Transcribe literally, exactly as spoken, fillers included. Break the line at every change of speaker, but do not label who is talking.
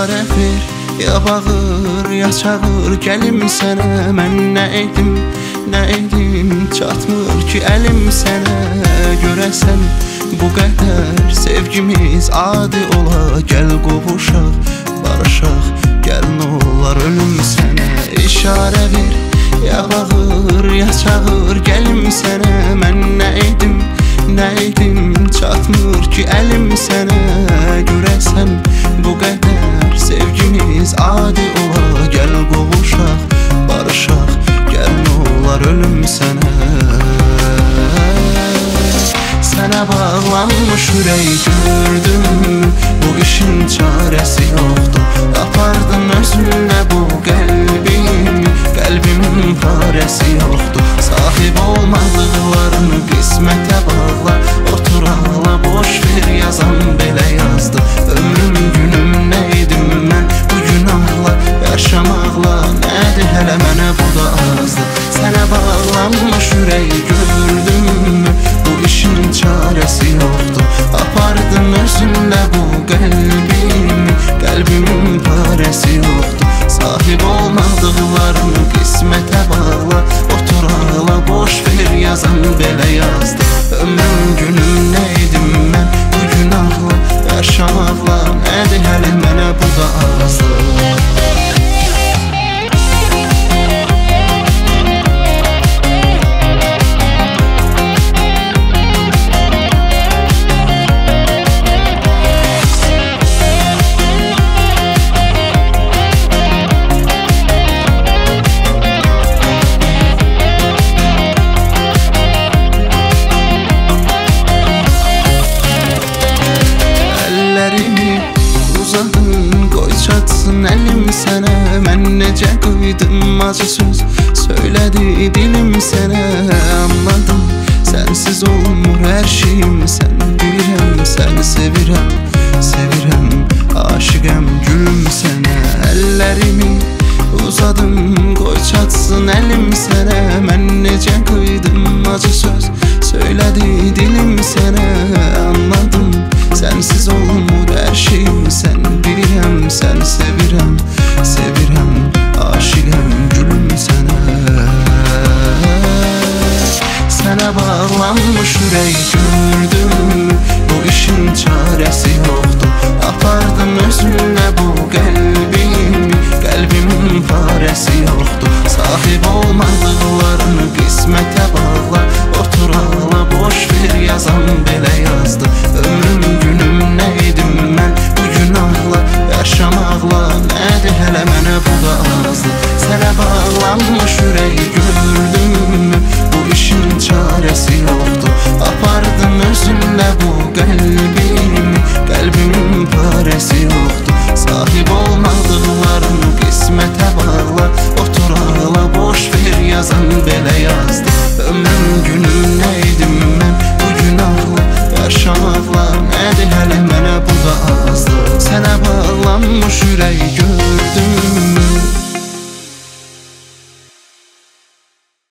İşarə ver, ya bağır, ya çağır, gəlim sənə. Mən nə edim, nə edim, çatmır ki əlim sənə. Görəsən bu qədər sevgimiz adi ola. Gəl qovuşaq, barışaq, gəl nə olar ölüm sənə. İşarə ver, ya bağır, ya çağır, gəlim sənə. Mən nə edim, nə edim, çatmır ki əlim sənə. Görəsən bu qədər sevgimiz adi ola. Gəl qovuşaq, barışaq, gəl nə olar ölüm sənə. Sənə bağlanmış ürək gördüm, bu işin çarəsi yoxdur. Apardın özünlə bu qəlbim, qəlbimin parəsi yoxdur. Sahib olmadıqlarını qismətə bağla, otur ağla, boş ver yazan belə yazdı. Ömrüm günüm nə edim mən, bugün ağla, yaşamaqla nədir hələ mənə bu da azdı. Sənə bağlanmış ürək gördüm, bu işin çarəsi yoxdur. Apardın özünlə bu qəlbim, qəlbimin parəsi yoxdur. Sahib olmadıqlarını qismətə bağla, otur ağla, boş ver yazan belə yazdı. Ömrüm günüm nə edim mən, bugün ağla, yaşamaqla nədir hələ mənə bu da azdı. Çatsın əlim sənə, mən necə qıydım acı söz söylədi dilim sənə. Anladım, sənsiz olmur hər şeyim, sən bilirəm, səni sevirəm, sevirəm, aşiqəm gülüm sənə. Əllərimi uzadım, qoy çatsın əlim sənə, mən necə qıydım acı söz söylədi dilim sənə. Anladım, sənsiz olmur hər şeyim, sən bilirəm, səni sevirəm, sevirəm, aşiqəm gülüm sənə. Sənə bağlanmış ürək gördüm, bu işin çarəsi yoxdur. Apardın özünlə bu qəlbim, qəlbimin parəsi yoxdur. Sahib olmadıqlarını qismətə bağla, otur ağla, boş ver yazan belə yazdı. Ömrüm günüm nə edim mən, bugün ağla, yaşamaqla nədir hələ mənə bu da azdı. Sənə bağlanmış ürək gördüm, bu işin çarəsi yoxdur. Apardın özünlə bu qəlbi,